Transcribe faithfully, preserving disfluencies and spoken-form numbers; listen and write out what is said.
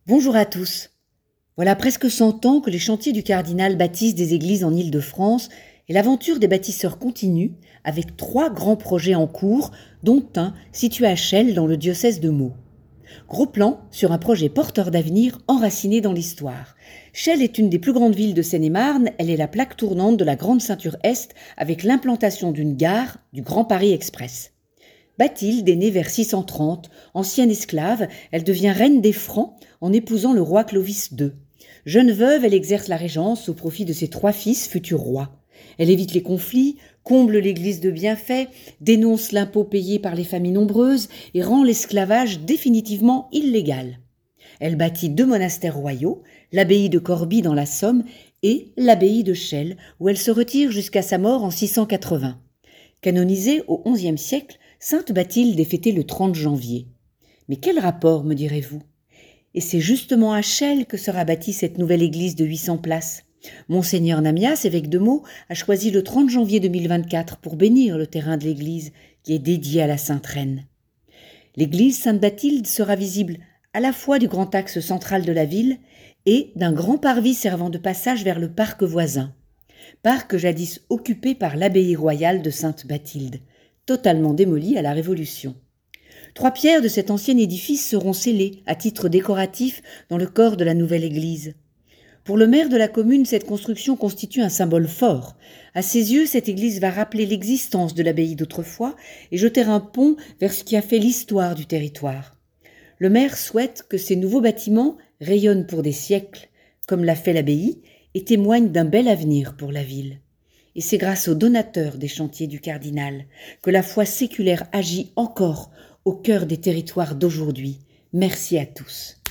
Bonjour à tous. Voilà presque cent ans que les chantiers du cardinal bâtissent des églises en Île-de-France et l'aventure des bâtisseurs continue avec trois grands projets en cours, dont un situé à Chelles dans le diocèse de Meaux. Gros plan sur un projet porteur d'avenir enraciné dans l'histoire. Chelles est une des plus grandes villes de Seine-et-Marne, elle est la plaque tournante de la grande ceinture Est avec l'implantation d'une gare du Grand Paris Express. Bathilde est née vers six cent trente. Ancienne esclave, elle devient reine des Francs en épousant le roi Clovis deux. Jeune veuve, elle exerce la régence au profit de ses trois fils, futurs rois. Elle évite les conflits, comble l'église de bienfaits, dénonce l'impôt payé par les familles nombreuses et rend l'esclavage définitivement illégal. Elle bâtit deux monastères royaux, l'abbaye de Corbie dans la Somme et l'abbaye de Chelles, où elle se retire jusqu'à sa mort en six cent quatre-vingts. Canonisée au onzième siècle, Sainte Bathilde est fêtée le trente janvier. Mais quel rapport, me direz-vous ? Et c'est justement à Chelles que sera bâtie cette nouvelle église de huit cents places. Monseigneur Namias, évêque de Meaux, a choisi le trente janvier deux mille vingt-quatre pour bénir le terrain de l'église qui est dédié à la Sainte Reine. L'église Sainte-Bathilde sera visible à la fois du grand axe central de la ville et d'un grand parvis servant de passage vers le parc voisin. Parc jadis occupé par l'abbaye royale de Sainte-Bathilde, totalement démoli à la Révolution. Trois pierres de cet ancien édifice seront scellées à titre décoratif dans le corps de la nouvelle église. Pour le maire de la commune, cette construction constitue un symbole fort. À ses yeux, cette église va rappeler l'existence de l'abbaye d'autrefois et jeter un pont vers ce qui a fait l'histoire du territoire. Le maire souhaite que ces nouveaux bâtiments rayonnent pour des siècles, comme l'a fait l'abbaye, et témoignent d'un bel avenir pour la ville. Et c'est grâce aux donateurs des chantiers du cardinal que la foi séculaire agit encore au cœur des territoires d'aujourd'hui. Merci à tous.